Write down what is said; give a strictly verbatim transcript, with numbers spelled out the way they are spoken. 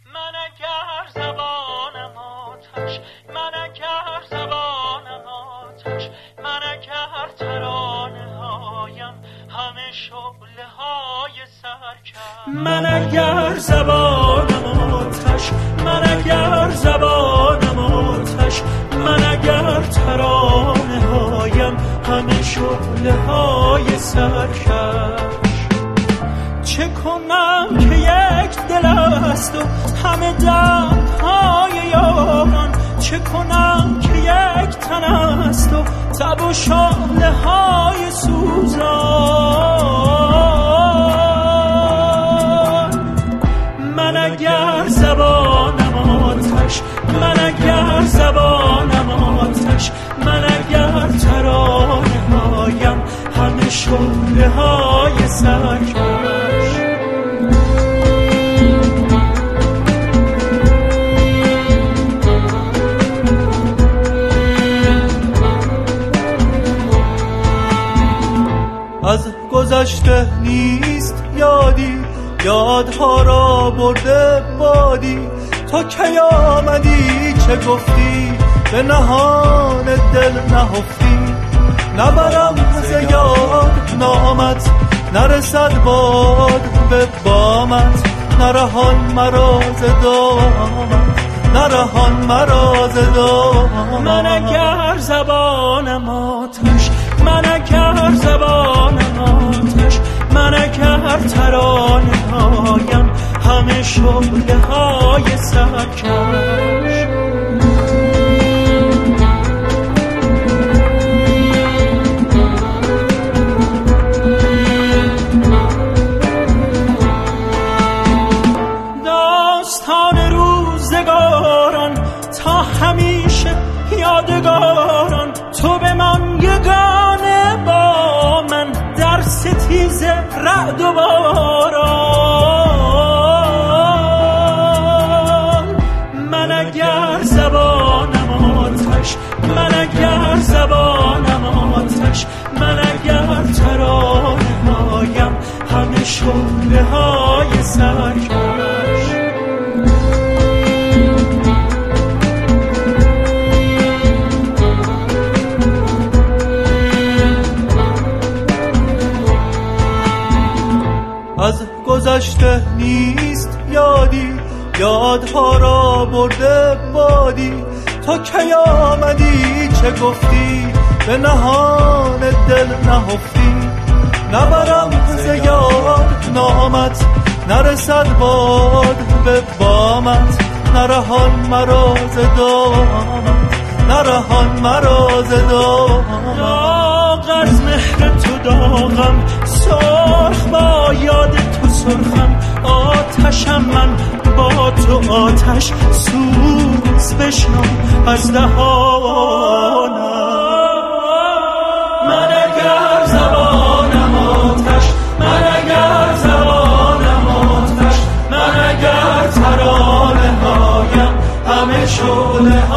من اگر زبانم آتش، من اگر زبانم آتش، من اگر ترانه هایم همه شعله های سرکش. من اگر زبانم آتش، من اگر زبانم آتش، من اگر ترانه هایم همه شعله های سرکش. چه کنم که یک دل است و همه دردهای یاران، چه کنم که یک تن است و تب و شعله های سوزان. من اگر زبانم آتش، من اگر زبانم آتش، من اگر ترانه هایم همه شعله های سرکش. از گذشته نیست یادی، یادها را برده بادی. تو کی آمدی چه گفتی، به نهان دل نهفتی. نبرم از یاد نامت، نرسد باد به بامت. نرهان مرا ز دامت، نرهان مرا ز دامت. من اگر زبانم آتش، من اگر زبانم آتش، من اگر ترانه هایم همه شعله های سرکش. داستان روزگاران تا همیشه یادگاران، تو به من یگانه با من در ستیز رعد و باران. من اگر زبانم آتش، من اگر زبانم آتش، من اگر ترانه هایم همه شعله های سرکش. از گذشته نیست یادی، یادها را برده بادی. تو کی آمدی چه گفتی، به نهان دل نهفتی. نبرم ز یاد نامت، نرسد باد به بامت. نرهان مرا ز دامت، نرهان مرا ز دامت. داغ از مهر تو داغم، سرخ با یاد تو سرخم. آتشم من با تو آتش، سوز بشنو از دهانم. من اگر زبانم آتش، من اگر زبانم آتش، من اگر ترانه هایم همه شعله